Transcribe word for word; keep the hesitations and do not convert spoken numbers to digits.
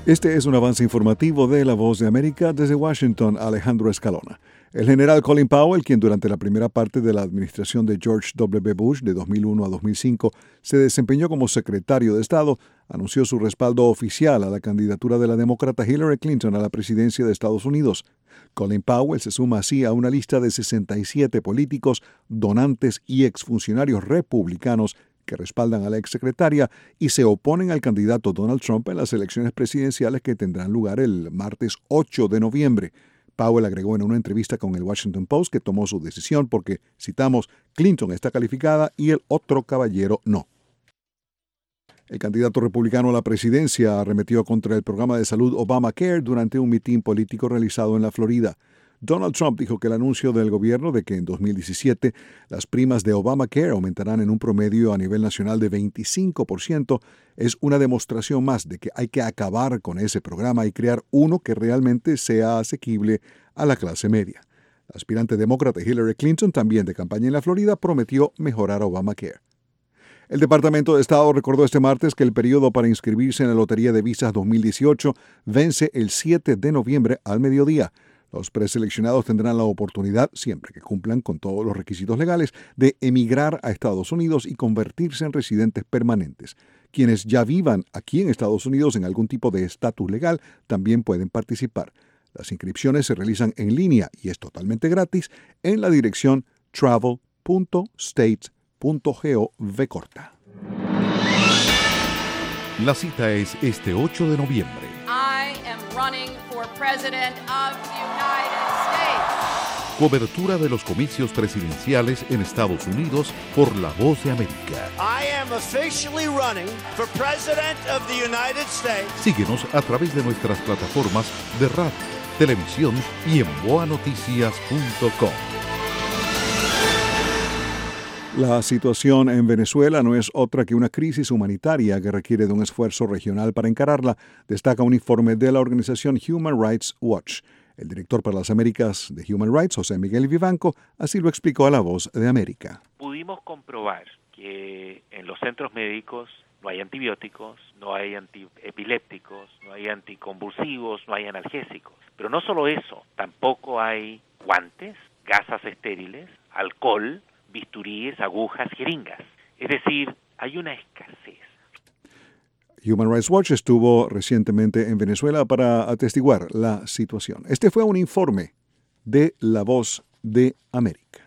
Este es un avance informativo de La Voz de América. Desde Washington, Alejandro Escalona. El general Colin Powell, quien durante la primera parte de la administración de George W. Bush de dos mil uno a dos mil cinco se desempeñó como secretario de Estado, anunció su respaldo oficial a la candidatura de la demócrata Hillary Clinton a la presidencia de Estados Unidos. Colin Powell se suma así a una lista de sesenta y siete políticos, donantes y exfuncionarios republicanos que respaldan a la exsecretaria y se oponen al candidato Donald Trump en las elecciones presidenciales que tendrán lugar el martes ocho de noviembre. Powell agregó en una entrevista con el Washington Post que tomó su decisión porque, citamos, Clinton está calificada y el otro caballero no. El candidato republicano a la presidencia arremetió contra el programa de salud Obamacare durante un mitin político realizado en la Florida. Donald Trump dijo que el anuncio del gobierno de que en dos mil diecisiete las primas de Obamacare aumentarán en un promedio a nivel nacional de veinticinco por ciento es una demostración más de que hay que acabar con ese programa y crear uno que realmente sea asequible a la clase media. La aspirante demócrata Hillary Clinton, también de campaña en la Florida, prometió mejorar Obamacare. El Departamento de Estado recordó este martes que el periodo para inscribirse en la Lotería de Visas dos mil dieciocho vence el siete de noviembre al mediodía. Los preseleccionados tendrán la oportunidad, siempre que cumplan con todos los requisitos legales, de emigrar a Estados Unidos y convertirse en residentes permanentes. Quienes ya vivan aquí en Estados Unidos en algún tipo de estatus legal también pueden participar. Las inscripciones se realizan en línea y es totalmente gratis en la dirección travel punto state punto gov corta. La cita es este ocho de noviembre. I am running for president of the United States. Cobertura de los comicios presidenciales en Estados Unidos por La Voz de América. I am officially running for president of the United States. Síguenos a través de nuestras plataformas de radio, televisión y en boa noticias punto com. La situación en Venezuela no es otra que una crisis humanitaria que requiere de un esfuerzo regional para encararla, destaca un informe de la organización Human Rights Watch. El director para las Américas de Human Rights, José Miguel Vivanco, así lo explicó a La Voz de América. Pudimos comprobar que en los centros médicos no hay antibióticos, no hay antiepilépticos, no hay anticonvulsivos, no hay analgésicos. Pero no solo eso, tampoco hay guantes, gasas estériles, alcohol, bisturíes, agujas, jeringas. Es decir, hay una escasez. Human Rights Watch estuvo recientemente en Venezuela para atestiguar la situación. Este fue un informe de La Voz de América.